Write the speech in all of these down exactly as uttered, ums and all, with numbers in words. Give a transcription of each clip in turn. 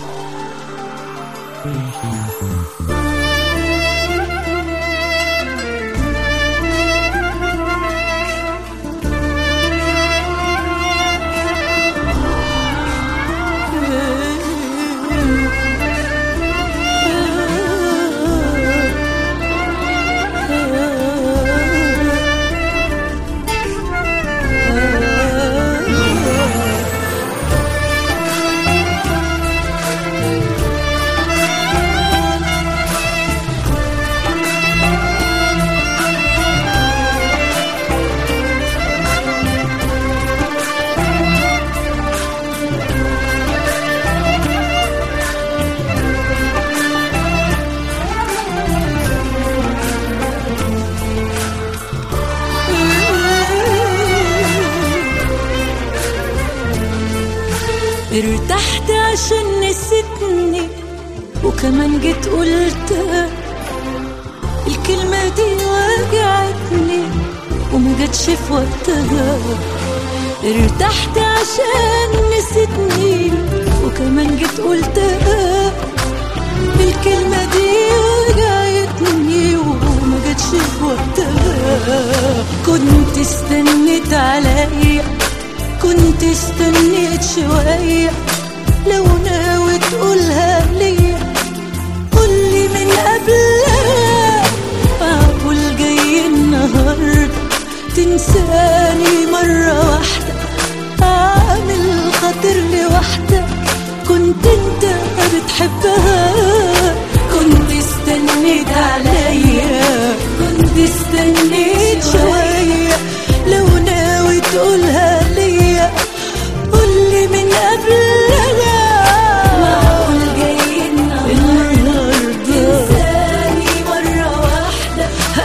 ارتحت عشان نسيتني وكمان جيت قلتها، الكلمة دي وجعتني وما جاتش في وقتها. ارتحت عشان نسيتني وكمان جيت قلتها، الكلمة دي وجعتني وما جاتش في وقتها. كنت استنيت عليا، كنت استنيت شوية، لو ناوي تقولها ليا قولي من قبلها. معقول جاي النهاردة تنساني مرة واحدة، عامل خاطر لوحدة كنت انت بتحبها. كنت استنيت عليا، كنت استنيت شوية، لو ناوي تقولها ليا قولي من قبلها. معقول جاي النهاردة تنساني مرة واحدة،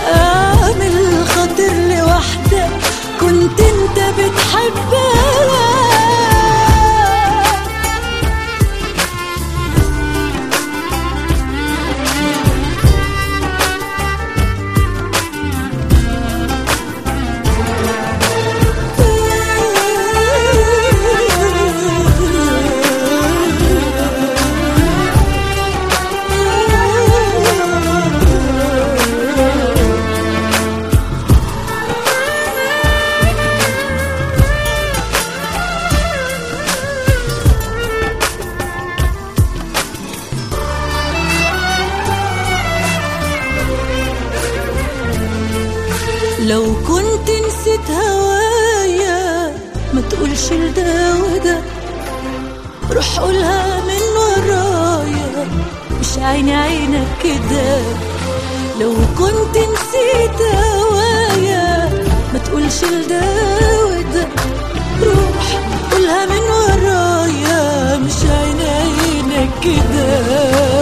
عامل خاطر لوحدة كنت انت بتحبها. لو كنت نسيت هوايا ما تقولش لده وده، روح قولها من ورايا مش عيني عينك كده. لو كنت نسيت هوايا ما تقولش لده وده، روح قولها من ورايا مش عيني عينك كده.